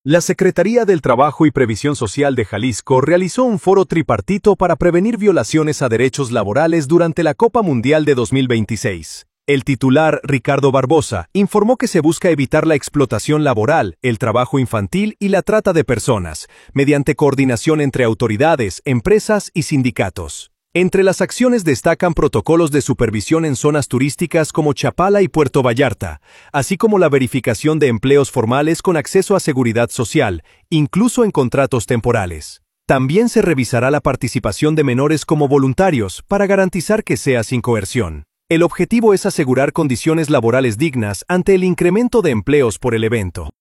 La Secretaría del Trabajo y Previsión Social de Jalisco realizó un foro tripartito para prevenir violaciones a derechos laborales durante la Copa Mundial de 2026. El titular, Ricardo Barbosa, informó que se busca evitar la explotación laboral, el trabajo infantil y la trata de personas, mediante coordinación entre autoridades, empresas y sindicatos. Entre las acciones destacan protocolos de supervisión en zonas turísticas como Chapala y Puerto Vallarta, así como la verificación de empleos formales con acceso a seguridad social, incluso en contratos temporales. También se revisará la participación de menores como voluntarios para garantizar que sea sin coerción. El objetivo es asegurar condiciones laborales dignas ante el incremento de empleos por el evento.